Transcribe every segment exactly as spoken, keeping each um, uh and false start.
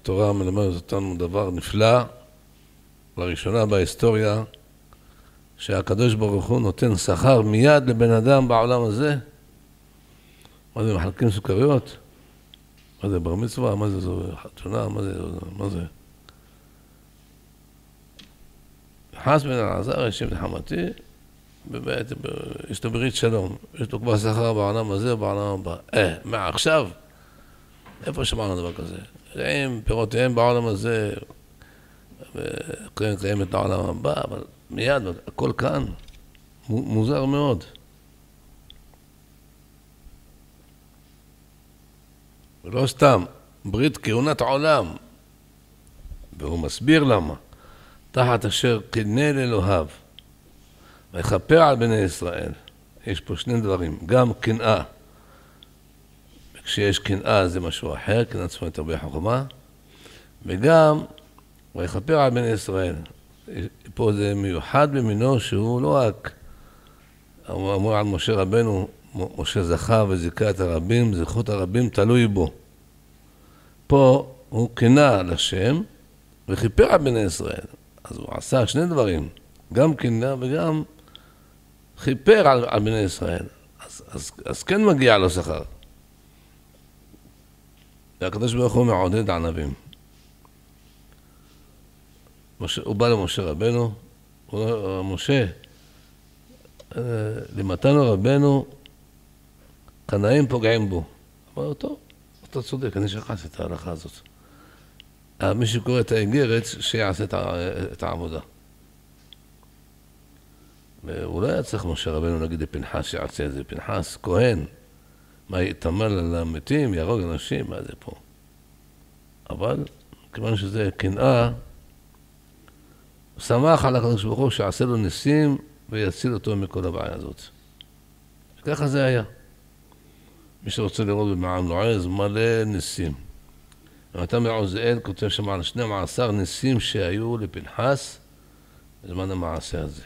התורה מלמדת אותנו דבר נפלא, לראשונה בהיסטוריה, שהקדוש ברוך הוא נותן שכר מיד לבן אדם בעולם הזה. מה זה, מחלקים סוכריות? מה זה, בר מצווה? מה זה, זו חתונה? מה זה, מה זה? חס בן אלעזר, ישיב לחמתי, באמת, יש לו ברית שלום, יש לו כבר שכר בעולם הזה ובעולם הבא. אה, מה עכשיו? איפה שמענו דבר כזה? עם פירותיהם בעולם הזה, וקיים קיימת לעולם הבא, אבל מיד, הכל כאן, מוזר מאוד. ולא סתם, ברית כהונת עולם, והוא מסביר למה, תחת אשר קנה לאלוהיו, ויכפר על בני ישראל. יש פה שני דברים, גם קנאה, כשיש קנאה זה משהו אחר, קנאה צריכה לתרבה חוכמה, וגם ויכפר על בני ישראל. פה זה מיוחד במינו שהוא לא רק, הוא אמר על משה רבנו, משה זכה וזיכה את הרבים, זכות הרבים תלוי בו. פה הוא קנא לשם וכיפר על בני ישראל. אז הוא עשה שני דברים, גם קנא וגם חיפר על, על בני ישראל. אז, אז, אז כן מגיע לו שכר. והקדוש ברוך הוא מעודד ענבים. משה, הוא בא למשה רבנו, הוא אומר, משה, למתנו רבנו, קנאים פוגעים בו. אמר לו, טוב, אתה צודק, אני שכחתי את ההלכה הזאת. מי שקורא את האיגרת, שיעשה את העבודה. ואולי היה צריך משה רבנו להגיד לפנחס שיעשה את זה. פנחס, כהן, מה יתאמר למתים, יהרוג אנשים, מה זה פה? אבל כיוון שזה קנאה, הוא שמח על הקדוש ברוך הוא שיעשה לו ניסים ויציל אותו מכל הבעיה הזאת. וככה זה היה. מי שרוצה לראות במעם לועז, מלא ניסים. ונתן מעוזיאל כותב שם על שנים עשר ניסים שהיו לפנחס בזמן המעשה הזה.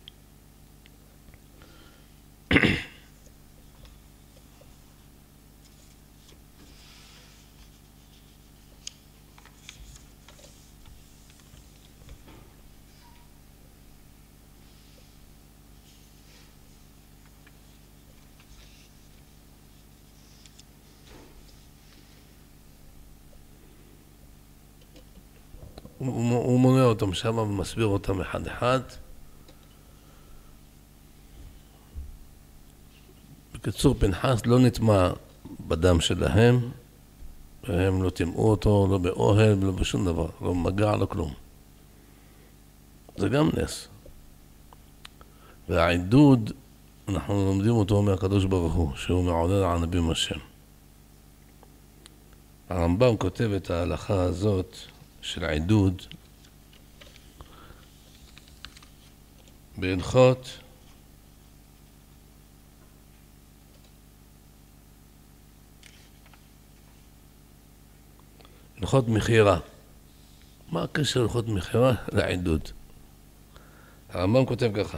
הוא מונה אותם שם ומסביר אותם אחד אחד. בקיצור, פנחס לא נטמע בדם שלהם, והם לא טימאו אותו, לא באוהל, לא בשום דבר, לא מגע, לא כלום. זה גם נס. והעידוד, אנחנו לומדים אותו מהקדוש ברוך הוא, שהוא מעודד על נביא השם. הרמב"ם כותב את ההלכה הזאת, של העידוד בהלכות הלכות מחירה. מה הקשר הלכות מחירה לעידוד? הרמב"ם כותב ככה,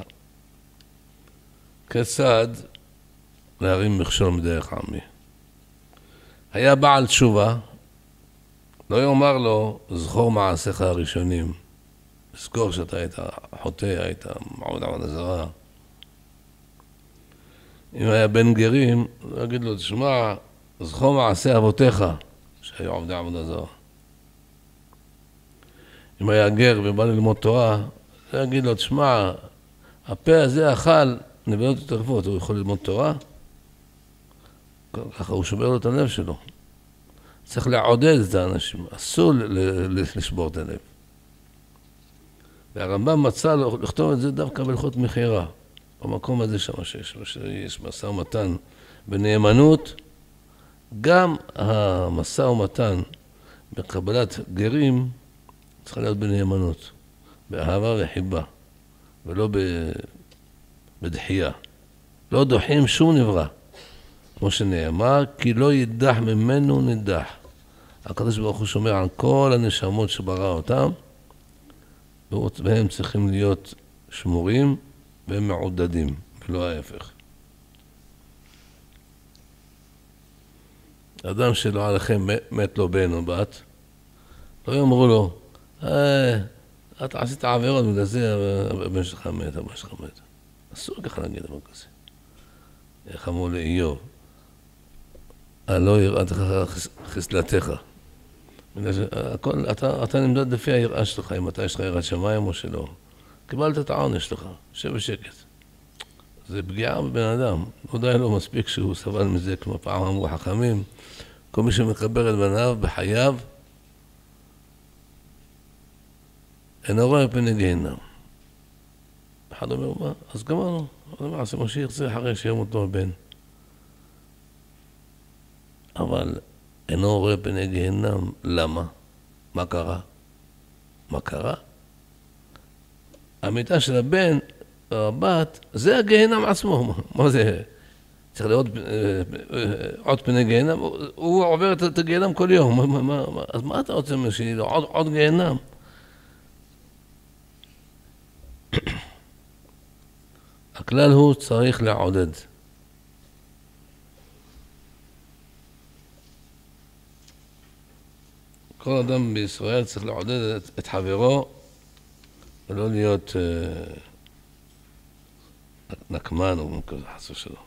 כיצד להרים מכשול מדרך עמי. היה בעל תשובה, לא יאמר לו, זכור מעשיך הראשונים. זכור שאתה היית חוטא, היית מעוד עבודה זרה. אם היה בן גרים, הוא יגיד לו, תשמע, זכור מעשי אבותיך, שהיו עובדי עבודה זרה. אם היה גר ובא ללמוד תורה, הוא יגיד לו, תשמע, הפה הזה אכל נבלות ותרפות, הוא יכול ללמוד תורה? ככה הוא שובר לו את הלב שלו. צריך לעודד את האנשים, אסור לשבור את הלב. והרמב"ם מצא לכתוב את זה דווקא בהלכות מחירה, במקום הזה שם שיש, שיש משא ומתן בנאמנות, גם המשא ומתן בקבלת גרים צריך להיות בנאמנות, באהבה וחיבה, ולא בדחייה. לא דוחים שום נברא. כמו שנאמר, כי לא יידח ממנו נידח. הקדוש ברוך הוא שומר על כל הנשמות שברא אותם, והם צריכים להיות שמורים והם מעודדים, ולא ההפך. אדם שלא עליכם מת לו בן או בת, לא יאמרו לו, אה, אתה עשית עבירות בגלל זה, הבן שלך מת, הבן שלך מת. אסור ככה להגיד דבר כזה. איך אמרו לאיוב, הלא יראתך חסלתך. אתה, אתה נמדד לפי היראה שלך, אם אתה יש לך יראת שמיים או שלא. קיבלת את העונש שלך, שב בשקט. זה פגיעה בבן אדם. לא די לו מספיק שהוא סבל מזה, כמו פעם אמרו חכמים. כל מי שמקבר את בניו בחייו, אינו רואה פני גיהנם. אחד אומר, מה? אז גמרנו. אז מעשה מה שירצה אחרי שימות לו הבן. אבל אינו רואה פני גיהנם, למה? מה קרה? מה קרה? המיטה של הבן, הבת, זה הגיהנם עצמו. מה זה? צריך לראות עוד פני גיהנם? הוא עובר את הגיהנם כל יום. אז מה אתה רוצה שיהיה לו? עוד גיהנם? הכלל הוא צריך לעודד. כל אדם בישראל צריך לעודד את, את חברו ולא להיות אה, נקמן או כזה חס ושלום.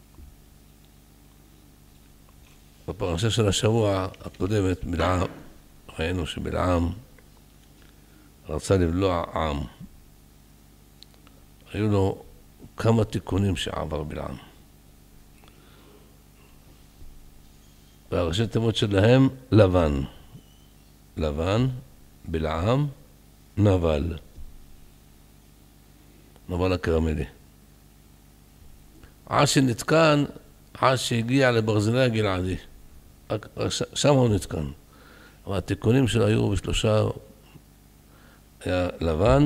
בפרשה של השבוע הקודמת בלעם, ראינו שבלעם רצה לבלוע עם. היו לו כמה תיקונים שעבר בלעם. והראשי תיבות שלהם לבן. לבן, בלעם, נבל. נבל הכרמלי. עד שנתקן, עד שהגיע לברזילי הגלעדי. שם הוא נתקן. אבל התיקונים שלו היו בשלושה, היה לבן,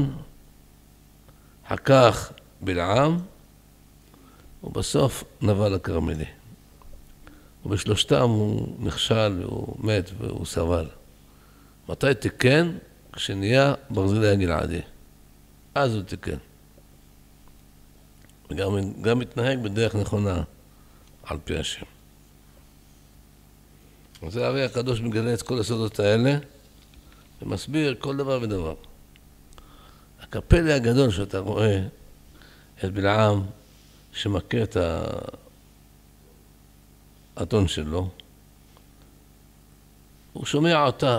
אחר בלעם, ובסוף נבל הכרמלי. ובשלושתם הוא נכשל והוא מת והוא סבל. מתי תיקן? כשנהיה ברזילי הגלעדי. אז הוא תיקן. וגם גם מתנהג בדרך נכונה על פי השם. זה הרי הקדוש מגלה את כל הסודות האלה ומסביר כל דבר ודבר. הקפלי הגדול שאתה רואה את בלעם שמכה את האתון שלו, הוא שומע אותה.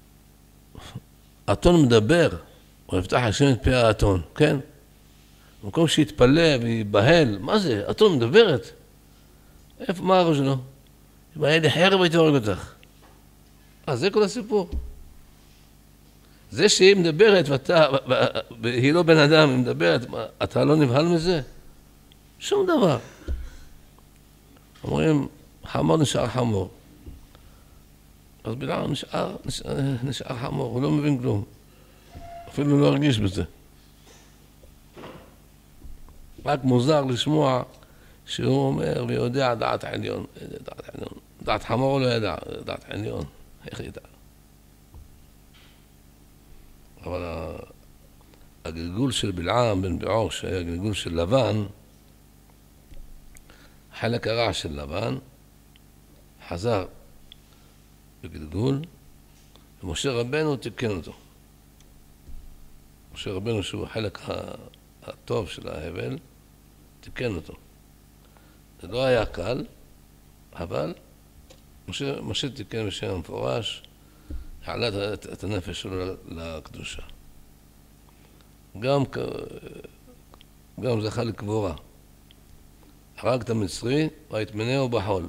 האתון מדבר, הוא יפתח השם את פי האתון, כן? במקום שיתפלא ויבהל, מה זה? האתון מדברת? איפה, מה הראש שלו? אם היה לי חרב הייתי הורג אותך. אז זה כל הסיפור. זה שהיא מדברת ואתה, והיא לא בן אדם, היא מדברת, אתה לא נבהל מזה? שום דבר. אומרים, חמור נשאר חמור. אז בלעם נשאר, נשאר, נשאר חמור, הוא לא מבין כלום. אפילו לא הרגיש בזה. רק מוזר לשמוע שהוא אומר ויודע דעת עליון. דעת עליון. דעת חמור הוא לא ידע, דעת עליון. איך ידע? אבל הגלגול של בלעם בן בעור, שהיה גלגול של לבן, חלק הרע של לבן, חזר בגלגול, ומשה רבנו תיקן אותו. משה רבנו שהוא החלק הטוב של ההבל, תיקן אותו. זה לא היה קל, אבל משה, משה תיקן בשם המפורש, העלה את, את הנפש שלו לקדושה. גם, גם זכה לקבורה. הרג את המצרי, ויטמנהו בחול.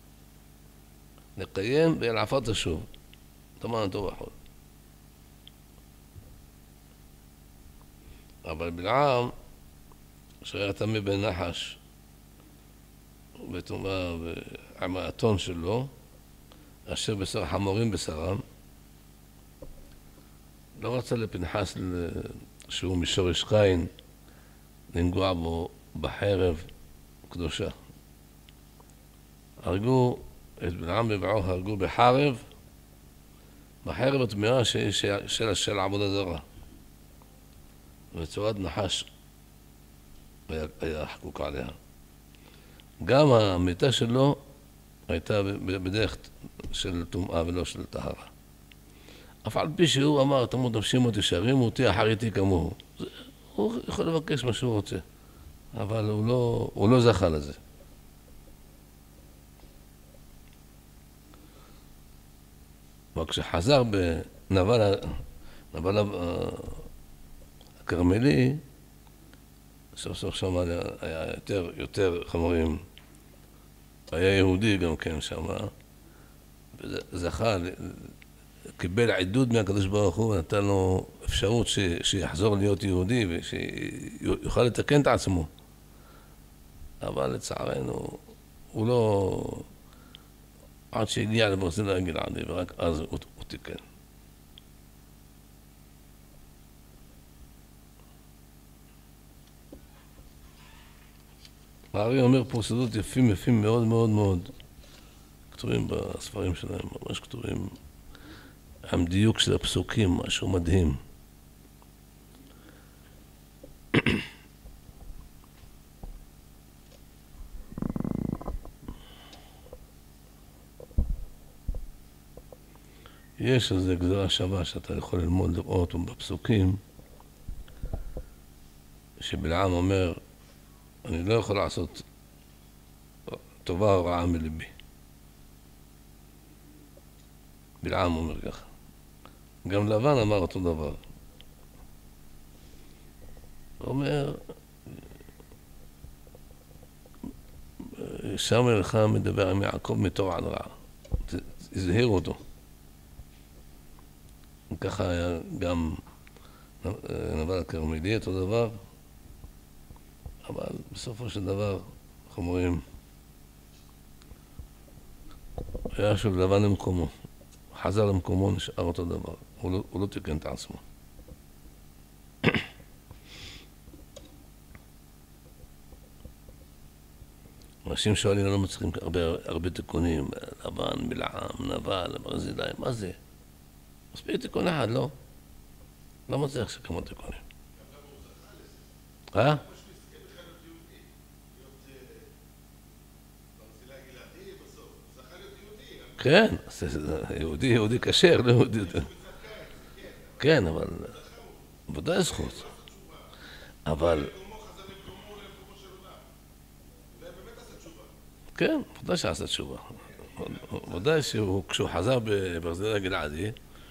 נקיים וילעפה תשוב. טמן אותו בחול. אבל בלעם, שהיה תמי בן נחש, וטומאה עם האתון שלו, אשר בשר חמורים בשרם, לא רצה לפנחס שהוא משורש קין לנגוע בו בחרב קדושה. הרגו את בלעם בבעו, הרגו בחרב, בחרב התמירה של, של, של עבודה זרה. וצורת נחש היה, היה חקוק עליה. גם המיטה שלו הייתה בדרך של טומאה ולא של טהרה. אף על פי שהוא אמר, תמות נפשי מות ישרים אותי אחריתי כמוהו. הוא יכול לבקש מה שהוא רוצה, אבל הוא לא, הוא לא זכה לזה. וכשחזר בנבל נבל הכרמלי, סוף סוף שם היה יותר, יותר חמורים. היה יהודי גם כן שם, וזכה, קיבל עידוד מהקדוש ברוך הוא, ונתן לו אפשרות ש, שיחזור להיות יהודי ושיוכל לתקן את עצמו. אבל לצערנו, הוא לא... עד שהגיע לברזיל הגלעדי, ורק אז הוא, הוא תיקן. הארי אומר פה סודות יפים יפים מאוד מאוד מאוד. כתובים בספרים שלהם, ממש כתובים. המדיוק של הפסוקים, משהו מדהים. יש איזו גזרה שווה שאתה יכול ללמוד לראות בפסוקים, שבלעם אומר, אני לא יכול לעשות טובה או רעה מלבי. בלעם אומר ככה. גם לבן אמר אותו דבר. הוא אומר, שם לך מדבר עם יעקב מטוב עד רע. תזהיר אותו. ככה היה גם נבל הכרמלי, אותו דבר. אבל בסופו של דבר, איך אומרים, היה שוב לבן למקומו. חזר למקומו, נשאר אותו דבר. הוא לא, הוא לא תיקן את עצמו. אנשים שואלים, לא מצליחים הרבה, הרבה תיקונים, לבן, בלעם, נבל, ברזילי, מה זה? מספיק תיקון אחד, לא? לא מצליח שכמה תיקונים. אה? כן, יהודי, יהודי כשר, לא יהודי. כן, אבל... ודאי זכות. אבל... כן, ודאי שעשה תשובה. ודאי שכשהוא חזר בברזיל הגלעדי,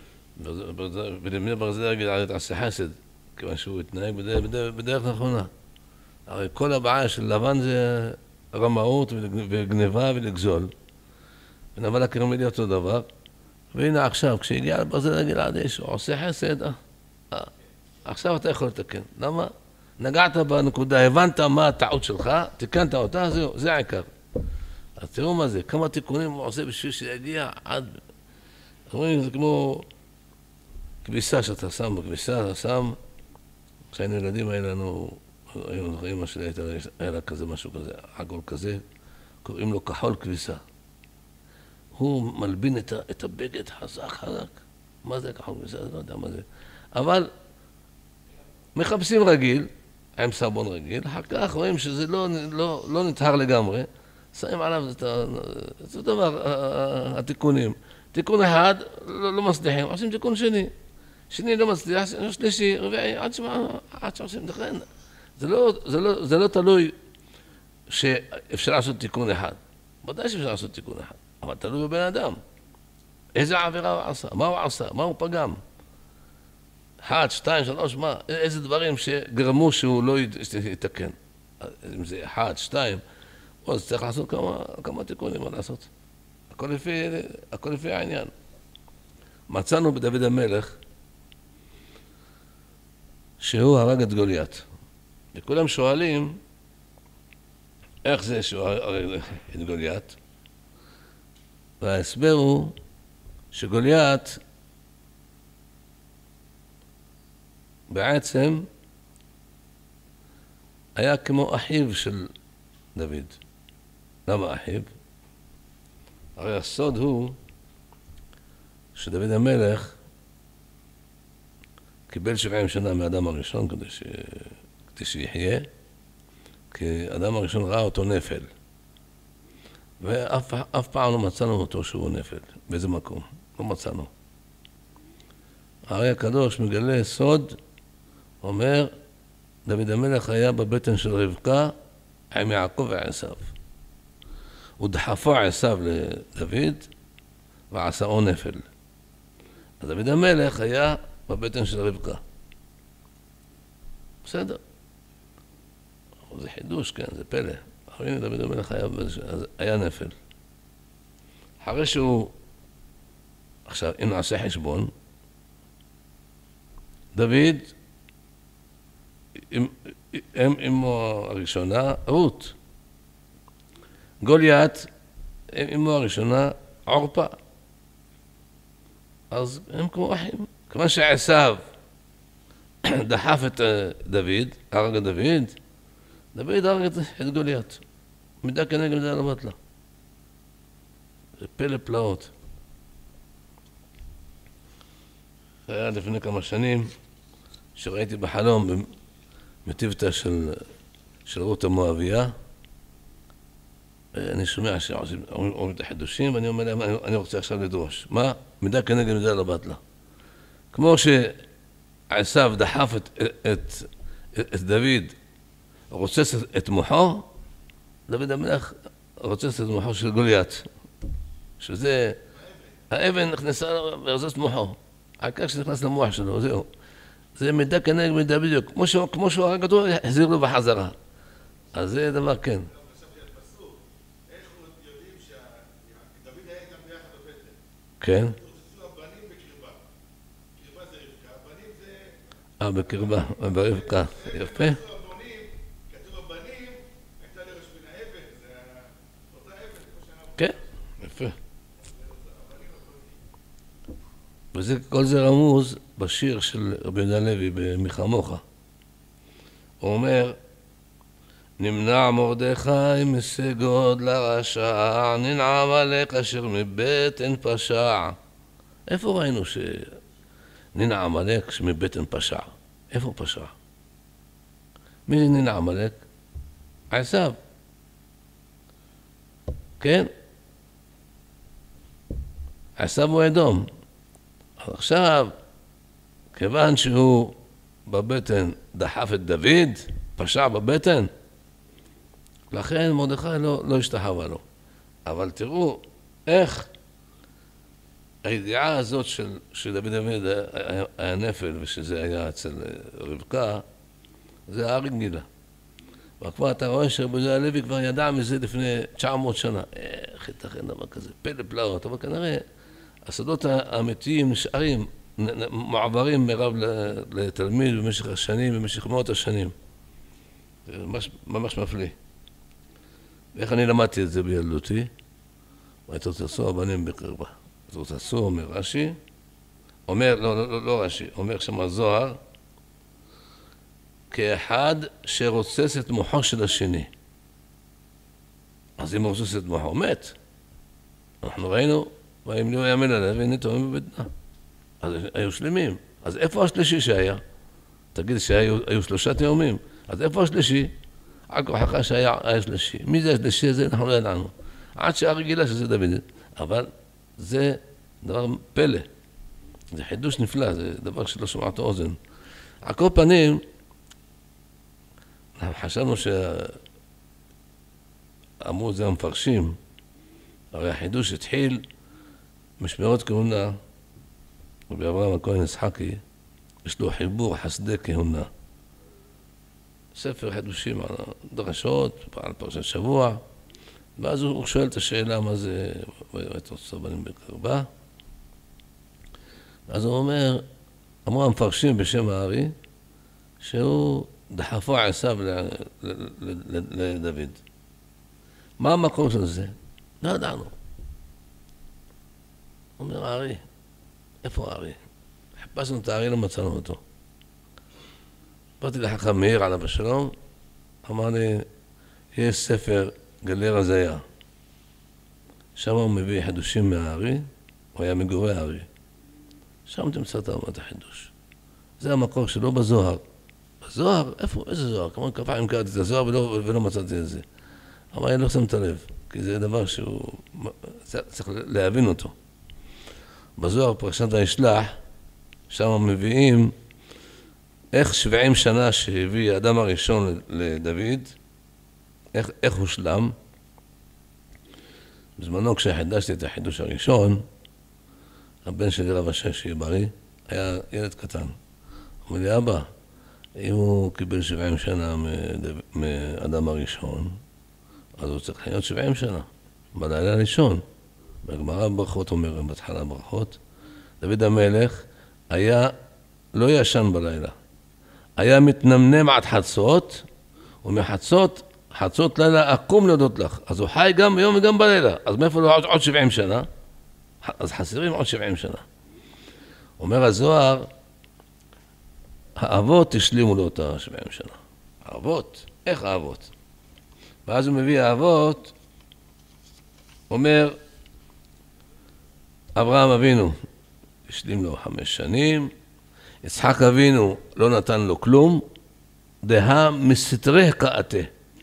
ברזיל הגלעדי תעשה חסד, כיוון שהוא התנהג בדרך נכונה. הרי כל הבעיה של לבן זה רמאות וגניבה ולגזול. ונבל הכרמלי אותו דבר, והנה עכשיו, כשהגיע לברזיל הגלעדי, שהוא עושה חסד, אה, אה, עכשיו אתה יכול לתקן. למה? נגעת בנקודה, הבנת מה הטעות שלך, תיקנת אותה, זהו, זה העיקר. אז תראו מה זה, כמה תיקונים הוא עושה בשביל שיגיע עד... אומרים, זה כמו כביסה שאתה שם בכביסה, אתה שם, כשהיינו ילדים היה לנו, היום אמא שלי היה לה כזה משהו כזה, עגול כזה, קוראים לו כחול כביסה. הוא מלבין את, את הבגד חזק חזק. מה זה כחול כביסה? לא יודע מה זה. אבל מחפשים רגיל, עם סבון רגיל, אחר כך רואים שזה לא, לא, לא נטהר לגמרי, שמים עליו את זה דבר, התיקונים. תיקון אחד לא, לא מצליחים, עושים תיקון שני. שני לא מצליח, שלישי, רביעי, עד שמה, עד שעושים תכן. זה לא, זה לא, זה לא תלוי שאפשר לעשות תיקון אחד. ודאי שאפשר לעשות תיקון אחד. אבל תלוי בבן אדם. איזה עבירה הוא עשה? מה הוא עשה? מה הוא פגם? אחד, שתיים, שלוש, מה? איזה דברים שגרמו שהוא לא יתקן? אם זה אחד, שתיים, אז צריך לעשות כמה, כמה תיקונים, מה לעשות? הכל לפי, הכל לפי העניין. מצאנו בדוד המלך שהוא הרג את גוליית. וכולם שואלים איך זה שהוא הרג את גוליית? וההסבר הוא שגוליית בעצם היה כמו אחיו של דוד. למה אחיו? הרי הסוד הוא שדוד המלך קיבל שבעים שנה מאדם הראשון כדי, ש... כדי שיחיה, כי אדם הראשון ראה אותו נפל. ואף אף פעם לא מצאנו אותו שהוא נפל, באיזה מקום, לא מצאנו. הארי הקדוש מגלה סוד, אומר, דוד המלך היה בבטן של רבקה עם יעקב ועשיו. הוא דחפו עשיו לדוד ועשאו נפל. אז דוד המלך היה בבטן של רבקה. בסדר. זה חידוש, כן, זה פלא. הנה דוד המלך היה, היה נפל. אחרי שהוא, עכשיו, אם נעשה חשבון, דוד, אמו הראשונה, רות. גוליית, אמו הראשונה, עורפה. אז הם כמו אחים. כמה שעשיו דחף את דוד, הרג את דוד, דוד הרג את גוליית. מידה כנגד מידה לא בטלה. זה פלא פלאות. זה היה לפני כמה שנים שראיתי בחלום מטבתה של, של רות המואביה. אני שומע שאומרים את החידושים ואני אומר להם, אני רוצה עכשיו לדרוש. מה? מידה כנגד מידה לא בטלה. כמו שעשיו דחף את, את, את דוד, רוצץ את מוחו, דוד המלך רוצץ את מוחו של גוליית. שזה, האבן נכנסה ורוצץ את מוחו. העיקר שנכנס למוח שלו, זהו. זה מידה כנגד מידה בדיוק. כמו שהוא, כמו שהוא הרג אותו, החזיר לו בחזרה. אז זה דבר כן. כן. אה, בקרבה, ברבקה. יפה. כן, יפה. וזה, כל זה רמוז בשיר של רבי יהודה הלוי במלחמוך. הוא אומר, נמנע מרדכי מסגוד לרשע, ננעם עליך אשר מבטן פשע. איפה ראינו שננעם עליך מבטן פשע? איפה פשע? מי זה ננעם עליך? עשיו. כן? עשיו הוא אדום. עכשיו, כיוון שהוא בבטן דחף את דוד, פשע בבטן, לכן מרדכי לא, לא השתחווה לו. אבל תראו איך הידיעה הזאת של, שדוד המלך היה, היה נפל ושזה היה אצל רבקה, זה הארי גילה. וכבר אתה רואה שרבי יהודה הלוי כבר ידע מזה לפני תשע מאות שנה. איך ייתכן דבר כזה? פלא פלאות, אבל כנראה הסודות האמיתיים נשארים, מעברים מרב לתלמיד במשך השנים, במשך מאות השנים. זה ממש, ממש מפליא. ואיך אני למדתי את זה בילדותי? ותרצצו הבנים בקרבה. ותרצצו, אומר רש"י, אומר, לא, לא, לא, לא רש"י, אומר שם הזוהר, כאחד שרוצץ את מוחו של השני. אז אם הוא רוצץ את מוחו, מת. אנחנו ראינו, וימליאו ימים עליו, והנה תאומים בבטנה. אז היו שלמים. אז איפה השלישי שהיה? תגיד שהיו שלושה תאומים. אז איפה השלישי? על כוחך שהיה השלישי. מי זה השלישי הזה? אנחנו לא ידענו. עד שהארי גילה שזה דוד. אבל זה דבר פלא. זה חידוש נפלא, זה דבר שלא שמעת אוזן. על כל פנים, אנחנו חשבנו שאמרו זה המפרשים, הרי החידוש התחיל משמרות כהונה, רבי אברהם הכהן יצחקי, יש לו חיבור חסדי כהונה. ספר חידושים על דרשות, על פרשת שבוע, ואז הוא שואל את השאלה מה זה ותרצצו הבנים בקרבה. אז הוא אומר, אמרו המפרשים בשם הארי, שהוא דחפו עשיו לדוד. מה המקום של זה? לא ידענו. אומר הארי, איפה הארי? חיפשנו את הארי, לא מצאנו אותו. באתי לחכם מאיר עליו השלום, אמר לי, יש ספר גלי רזיה. שם הוא מביא חידושים מהארי, הוא היה מגורי הארי. שם תמצא את החידוש. זה המקור שלו בזוהר. בזוהר? איפה? איזה זוהר? כמובן כפיים קראתי את הזוהר ולא, ולא מצאתי את זה. אבל אני לא שם את הלב, כי זה דבר שהוא צריך להבין אותו. בזוהר פרשת וישלח, שם מביאים איך שבעים שנה שהביא האדם הראשון לדוד, איך, איך הוא שלם. בזמנו כשחידשתי את החידוש הראשון, הבן שלי רב השש שיהיה בריא, היה ילד קטן. אמר לי, אבא, אם הוא קיבל שבעים שנה מאדם הראשון, אז הוא צריך להיות שבעים שנה, בלילה הראשון. בגמרא ברכות אומר, בהתחלה ברכות, דוד המלך היה לא ישן בלילה, היה מתנמנם עד חצות, ומחצות, חצות לילה אקום להודות לך. אז הוא חי גם ביום וגם בלילה, אז מאיפה לו עוד, עוד שבעים שנה? אז חסרים עוד שבעים שנה. אומר הזוהר, האבות השלימו לו את ה-שבעים שנה. האבות? איך האבות? ואז הוא מביא האבות, אומר, אברהם אבינו השלים לו חמש שנים, יצחק אבינו לא נתן לו כלום, דהה מסתרה קאתה.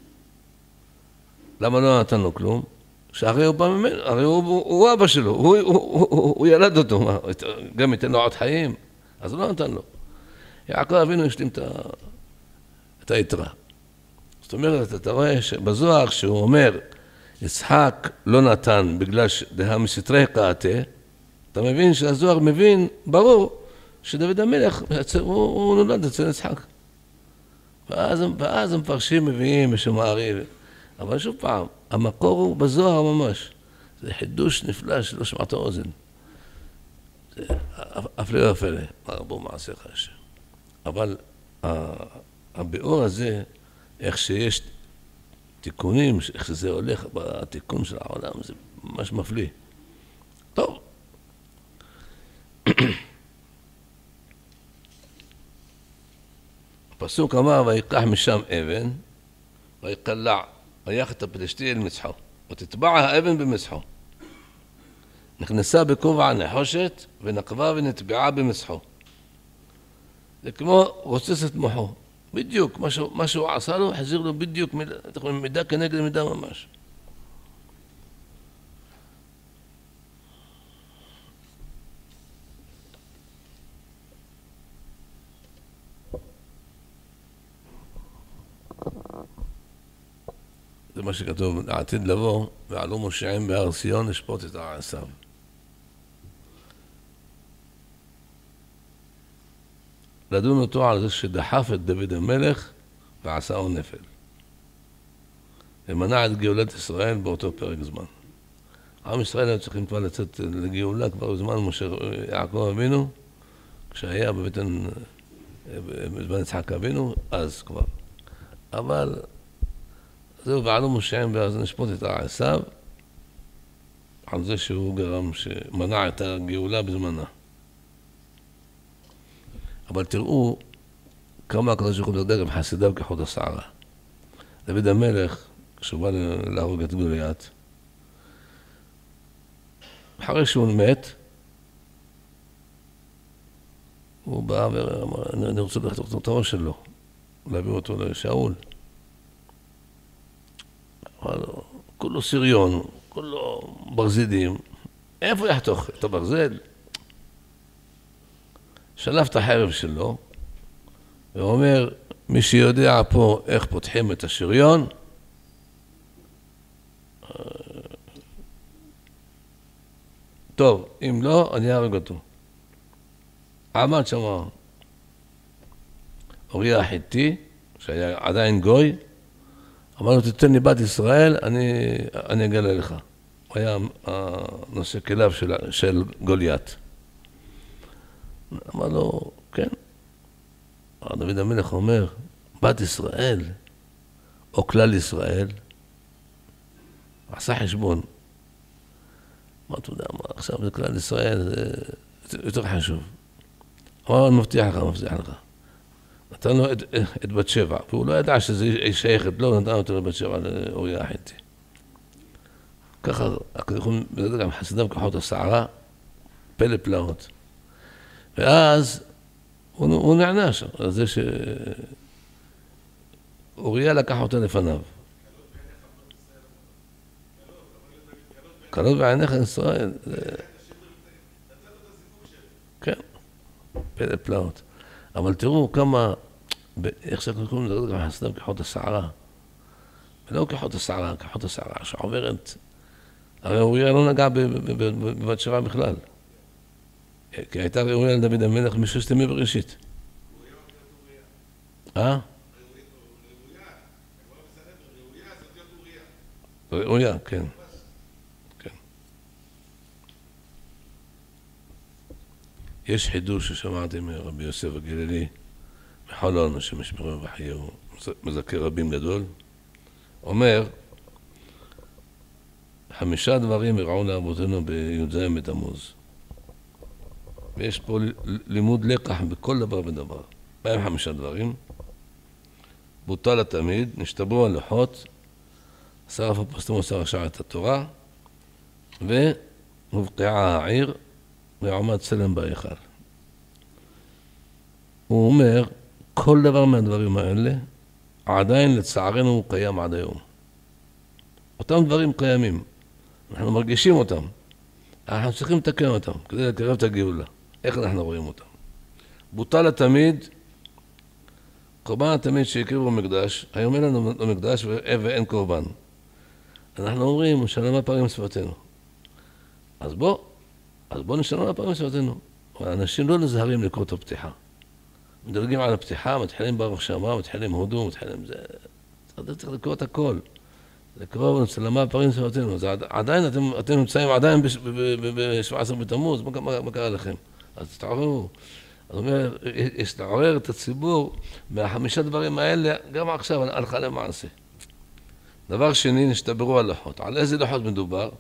למה לא נתן לו כלום? שהרי הוא בא ממנו, הרי הוא, הוא, הוא אבא שלו, הוא, הוא, הוא, הוא, הוא ילד אותו, מה, גם ייתן לו עוד חיים, אז הוא לא נתן לו. יעקב אבינו השלים את, את היתרה. זאת אומרת, אתה רואה שבזוהר שהוא אומר, יצחק לא נתן בגלל דהה מסתרה קאתה, אתה מבין שהזוהר מבין, ברור, שדוד המלך, הוא, הוא נולד אצל יצחק. ואז, ואז המפרשים מביאים ושמעריב. אבל שוב פעם, המקור הוא בזוהר ממש. זה חידוש נפלא שלא שמעת האוזן. זה אפילו לא אפלה, רבו מעשיך השם. אבל הביאור הזה, איך שיש תיקונים, איך שזה הולך בתיקון של העולם, זה ממש מפליא. טוב. הפסוק אמר, ויקח משם אבן, ויקלע, ויח את הפלשתי אל מצחו, ותטבע האבן במצחו. נכנסה בכובע נחושת, ונקבה ונטבעה במצחו. זה כמו רוצצת מוחו. בדיוק, מה שהוא, מה שהוא עשה לו, חזיר לו בדיוק מידה, מידה כנגד מידה ממש. זה מה שכתוב, לעתיד לבוא, ועלו מושעים בהר ציון לשפוט את עשיו. לדון אותו על זה שדחף את דוד המלך ועשהו נפל. ומנע את גאולת ישראל באותו פרק זמן. עם ישראל היו צריכים כבר לצאת לגאולה כבר בזמן משה יעקב אבינו, כשהיה בבטן, בזמן יצחק אבינו, אז כבר. אבל זהו, ועלו מושעים ואז נשפוט את עשיו על זה שהוא גרם שמנע את הגאולה בזמנה. אבל תראו כמה הקדוש ברוך הוא מדבר עם חסידיו כחוט השערה. דוד המלך, כשהוא בא להרוג את גוליית, אחרי שהוא מת, הוא בא ואמר, אני רוצה לחתוך את הראש שלו, להביא אותו לשאול. אבל כולו סריון, כולו ברזידים, איפה יחתוך את הברזל? שלף את החרב שלו, ואומר, מי שיודע פה איך פותחים את השריון, טוב, אם לא, אני אהרג אותו. עמד שם אוריה החיתי, שהיה עדיין גוי, אמר לו, תתן לי בת ישראל, אני, אני אגלה לך. הוא היה נושא כליו של, של גוליית. אמר לו, כן. דוד המלך אומר, בת ישראל, או כלל ישראל, עשה חשבון. מה אתה יודע, מה, עכשיו זה כלל ישראל, זה יותר חשוב. אמר, אני מבטיח לך, מבטיח לך. נתן לו את, את בת שבע, והוא לא ידע שזה שייכת לו, נתן אותו לבת שבע לאוריה החיתי. ככה, אנחנו מדבר גם חסידיו כחוט השערה, פלא פלאות. ואז הוא, הוא נענש על זה שאוריה לקח אותה לפניו. קלות בעיניך ישראל. כן. פלא פלאות. אבל תראו כמה, איך שאנחנו קוראים לזה, גם חסדם כחוט השערה. ולא כחוט השערה, כחוט השערה שעוברת. הרי אוריה לא נגע בבת שבע בכלל. כי הייתה ראויה לדוד המלך מששת ימי בראשית. אה? ראויה, כן. כן. יש חידוש ששמעתי מרבי יוסף הגלילי, מחולון, שמשמרו בחיי, הוא מזכר רבים גדול, אומר, חמישה דברים הראו לאבותינו בי"ז בתמוז. ויש פה לימוד לקח בכל דבר ודבר. בהם חמישה דברים. בוטל התמיד, נשתברו הלוחות, שרף הפוסטום עשר השעה את התורה, והובקעה העיר, ועמד צלם בהיכל. הוא אומר, כל דבר מהדברים האלה, עדיין לצערנו הוא קיים עד היום. אותם דברים קיימים. אנחנו מרגישים אותם. אנחנו צריכים לתקן אותם, כדי לקרב את הגאולה. איך אנחנו רואים אותם? בוטל התמיד, קורבן התמיד שהקריבו במקדש, היום אין לנו במקדש ואין קורבן. אנחנו אומרים, שלום הפערים שפתנו. אז בוא, אז בוא נשלום הפערים שפתנו. האנשים לא נזהרים לקרוא את הפתיחה. מדרגים על הפתיחה, מתחילים ברוך שמה, מתחילים הודו, מתחילים זה... צריך לקרוא את הכל. לקרוא שלמה הפערים שפתנו. עדיין, אתם, אתם נמצאים עדיין ב-שבע עשרה בתמוז, מה, מה, מה קרה לכם? אז תתעוררו. אז הוא אומר, יש לעורר את הציבור מהחמישה דברים האלה, גם עכשיו, הלכה למעשה. דבר שני, נשתברו הלוחות. על איזה לוחות מדובר?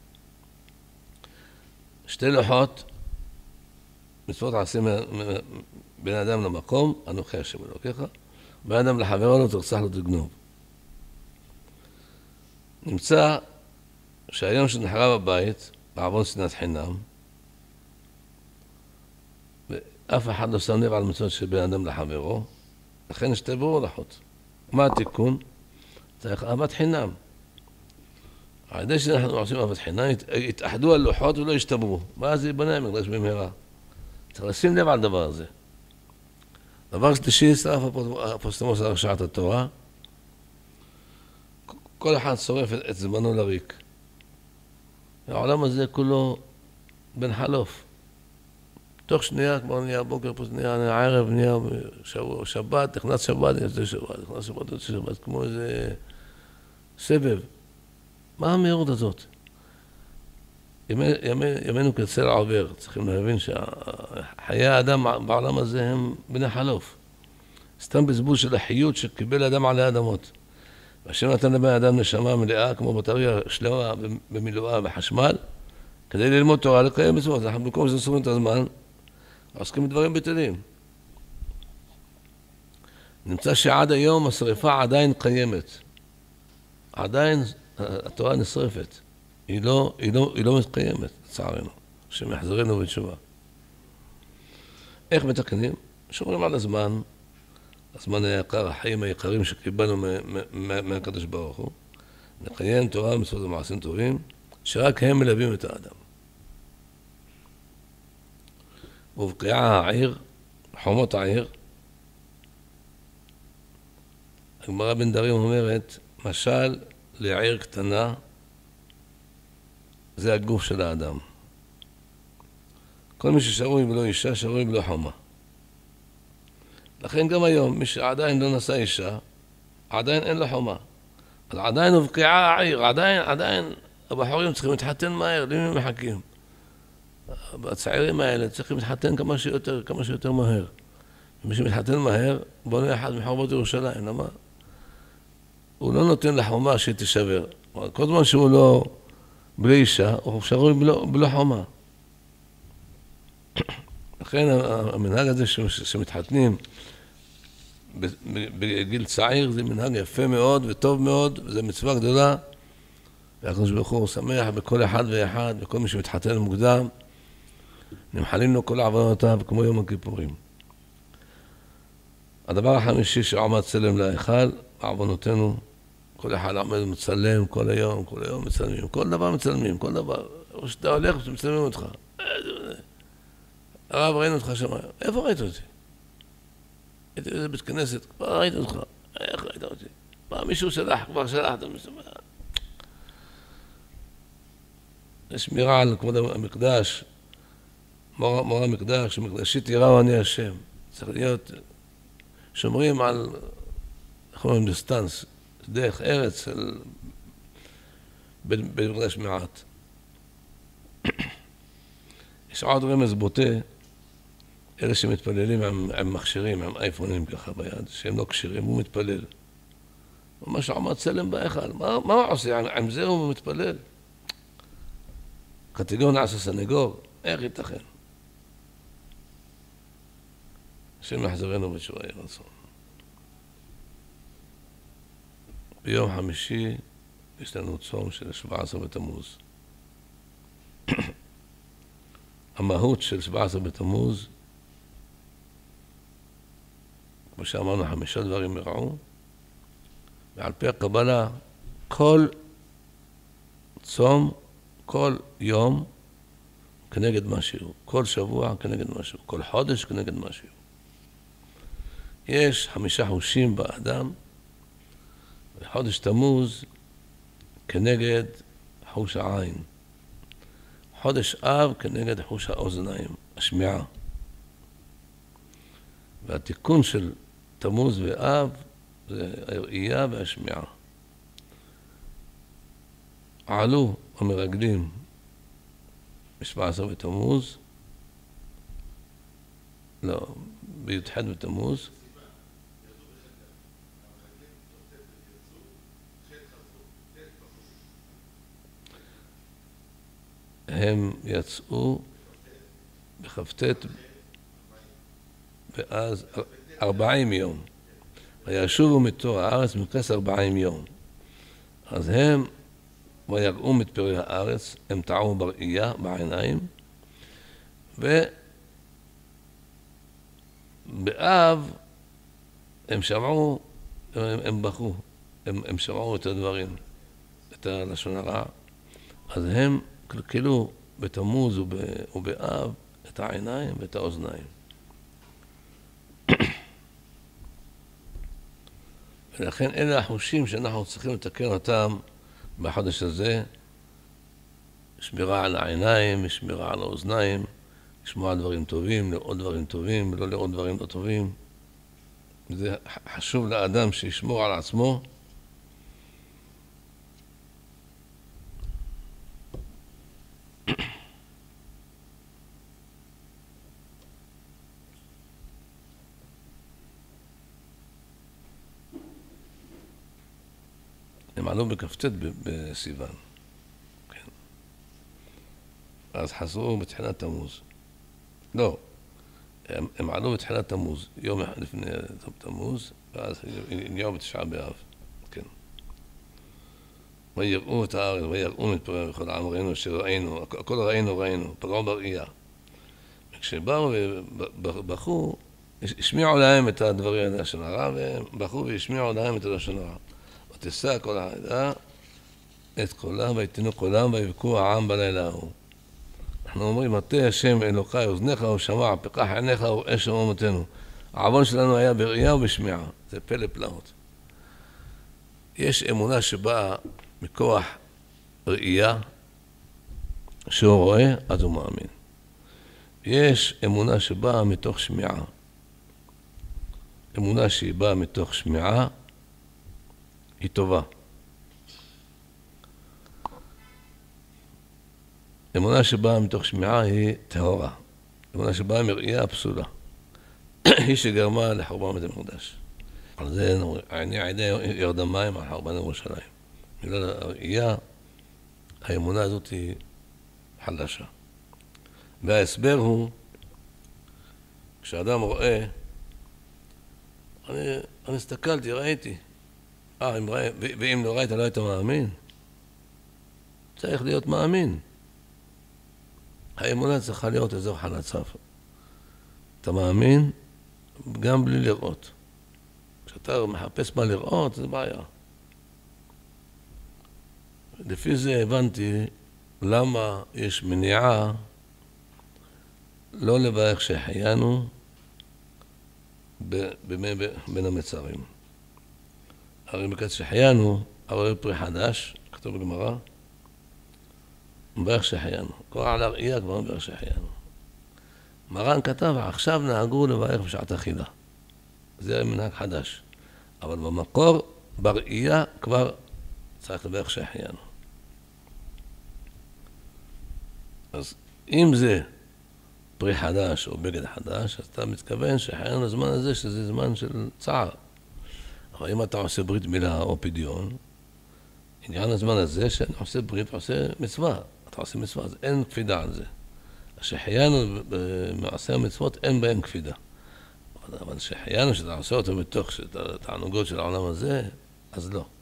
שתי לוחות, מצוות עשים בין אדם למקום, אנוכי השם אלוקיך, בין אדם לחברו לא תרצח לא תגנוב. נמצא שהיום שנחרב הבית, בעוון שנאת חינם, ואף אחד לא שם לב על מצוות של בין אדם לחברו, לכן נשתברו הלוחות. מה התיקון? צריך אהבת חינם. על ידי שאנחנו עושים אהבת חינם, יתאחדו הלוחות ולא ישתברו. ואז זה ייבנה המקדש במהרה. צריך לשים לב על דבר הזה. דבר שלישי, שרף הפוסטמוס על הרשעת התורה. כל אחד שורף את זמנו לריק. העולם הזה כולו בן חלוף. תוך שנייה, כמו נהיה בוקר, פה נהיה הערב, נהיה שבת, נכנס שבת, נכנס שבת, נכנס שבת, נכנס שבת, כמו איזה סבב. מה המהירות הזאת? ימי, ימי, ימינו כצל עובר, צריכים להבין שחיי האדם בעולם הזה הם בני חלוף. סתם בזבוז של החיות שקיבל האדם עלי האדמות. והשם נתן לבן האדם נשמה מלאה, כמו בטריה שלמה במילואה בחשמל, כדי ללמוד תורה, לקיים מצוות. אנחנו במקום שזה סורים את הזמן, עוסקים בדברים בטלים. נמצא שעד היום השריפה עדיין קיימת. עדיין התורה נשרפת. היא לא, היא לא, היא לא מתקיימת, לצערנו, שמחזרנו בתשובה. איך מתקנים? שומרים על הזמן, הזמן היקר, החיים היקרים שקיבלנו מהקדוש ברוך הוא, נקיים תורה ומצוות ומעשים טובים, שרק הם מלווים את האדם. ובקיעה העיר, חומות העיר, הגמרא בן דרים אומרת, משל לעיר קטנה, זה הגוף של האדם. כל מי ששרוי בלא אישה, שרוי בלא חומה. לכן גם היום, מי שעדיין לא נשא אישה, עדיין אין לו חומה. אז עדיין הובקעה העיר, עדיין, עדיין הבחורים צריכים להתחתן מהר, למי הם מחכים? הצעירים האלה צריכים להתחתן כמה שיותר, כמה שיותר מהר. מי שמתחתן מהר, בונה אחד מחורבות ירושלים, למה? הוא לא נותן לחומה שתשבר. כל זמן שהוא לא בלי אישה, הוא שרוי בלא, בלא חומה. לכן המנהג הזה שמתחתנים בגיל צעיר זה מנהג יפה מאוד וטוב מאוד, וזה מצווה גדולה. והקדוש ברוך הוא שמח בכל אחד ואחד, בכל מי שמתחתן מוקדם. נמחלים לו כל עוונותיו כמו יום הכיפורים. הדבר החמישי שעמד צלם להיכל, עוונותינו, כל אחד עומד ומצלם כל היום, כל היום מצלמים, כל דבר מצלמים, כל דבר. או שאתה הולך ומצלמים אותך. הרב, ראינו אותך שם. איפה ראית אותי? הייתי איזה בית כנסת, כבר ראיתי אותך. איך ראית אותי? מה, מישהו שלח, כבר שלח, אתה מסתובב. שמירה על כבוד המקדש, מור, מור המקדש, שמקדשית יראו אני השם. צריך להיות, שומרים על, איך אומרים, דיסטנס, דרך ארץ, של בית מקדש מעט. יש עוד רמז בוטה, אלה שמתפללים עם, עם מכשירים, עם אייפונים ככה ביד, שהם לא קשירים, הוא מתפלל. ממש עמד צלם בהיכל, מה, מה הוא עושה? עם, עם זה הוא מתפלל. קטגור נעשה סנגור, איך ייתכן? השם יחזרנו בתשובה יהי רצון. ביום חמישי יש לנו צום של שבעה עשר בתמוז. המהות של שבעה עשר בתמוז, כמו שאמרנו, חמישה דברים יראו, ועל פי הקבלה, כל צום, כל יום כנגד משהו, כל שבוע כנגד משהו, כל חודש כנגד משהו. יש חמישה חושים באדם, וחודש תמוז כנגד חוש העין. חודש אב כנגד חוש האוזניים, השמיעה. והתיקון של תמוז ואב זה הראייה והשמיעה. עלו המרגלים ב-שבעה עשר בתמוז, לא, בי"ח בתמוז, הם יצאו בכ"ט ואז ארבעים יום. וישובו מתור הארץ מקרס ארבעים יום. אז הם ויגעו מתפרי הארץ, הם טעו בראייה, בעיניים, ובאב הם שמעו, הם, הם בכו, הם, הם שמעו את הדברים, את הלשון הרע. אז הם קלקלו בתמוז ובאב את העיניים ואת האוזניים. ולכן אלה החושים שאנחנו צריכים לתקן אותם בחודש הזה, שמירה על העיניים, שמירה על האוזניים, לשמוע על דברים טובים, לראות דברים טובים, ולא לראות דברים לא טובים. זה חשוב לאדם שישמור על עצמו. הם עלו בכ"ט בסיוון, כן. אז חזרו בתחילת תמוז. לא, הם, הם עלו בתחילת תמוז, יום אחד לפני תמוז, ואז הגיעו בתשעה באב, כן. ויראו את הארץ, ויראו מתפרע וכל העם ראינו שראינו, הכל ראינו ראינו, פגעו בראייה. וכשבאו ובכו, השמיעו להם את הדברים לשון הרע, והם בכו והשמיעו להם את הלשון הרע. ותשא כל העדה את קולם, ויתנו קולם, ויבכו העם בלילה ההוא. אנחנו אומרים, מטה השם אלוקי, אוזניך ושמע, פקח עיניך וראה שמעותינו. העוון שלנו היה בראייה ובשמיעה, זה פלא פלאות. יש אמונה שבאה מכוח ראייה, שהוא רואה, אז הוא מאמין. יש אמונה שבאה מתוך שמיעה. אמונה שהיא באה מתוך שמיעה, היא טובה. אמונה שבאה מתוך שמיעה היא טהורה. אמונה שבאה מראייה פסולה. היא שגרמה לחורבן בית המקדש. על זה עיני עדי ירד המים על חורבן ירושלים. בגלל הראייה, האמונה הזאת היא חלשה. וההסבר הוא, כשאדם רואה, אני, אני הסתכלתי, ראיתי, אה, אם ראה, ואם לא ראית, לא היית מאמין. צריך להיות מאמין. האמונה צריכה להיות אזור חלצה. אתה מאמין גם בלי לראות. כשאתה מחפש מה לראות, זה בעיה. לפי זה הבנתי למה יש מניעה לא לברך שהחיינו בימי בין המצרים. הרי בקץ שהחיינו, הרי פרי חדש, כתוב בגמרא, מברך שהחיינו. כבר על הראייה כבר מברך שהחיינו. מרן כתב, עכשיו נהגו לברך בשעת אכילה. זה מנהג חדש. אבל במקור, בראייה, כבר צריך לברך שהחיינו. אז אם זה פרי חדש או בגד חדש, אז אתה מתכוון שהחיינו לזמן הזה, שזה זמן של צער. אבל אם אתה עושה ברית מילה או פדיון, עניין הזמן הזה שאני עושה ברית, עושה מצווה. אתה עושה מצווה, אז אין קפידה על זה. שהחיינו במעשה המצוות, אין בהם קפידה. אבל שהחיינו שאתה עושה אותו בתוך תענוגות של העולם הזה, אז לא.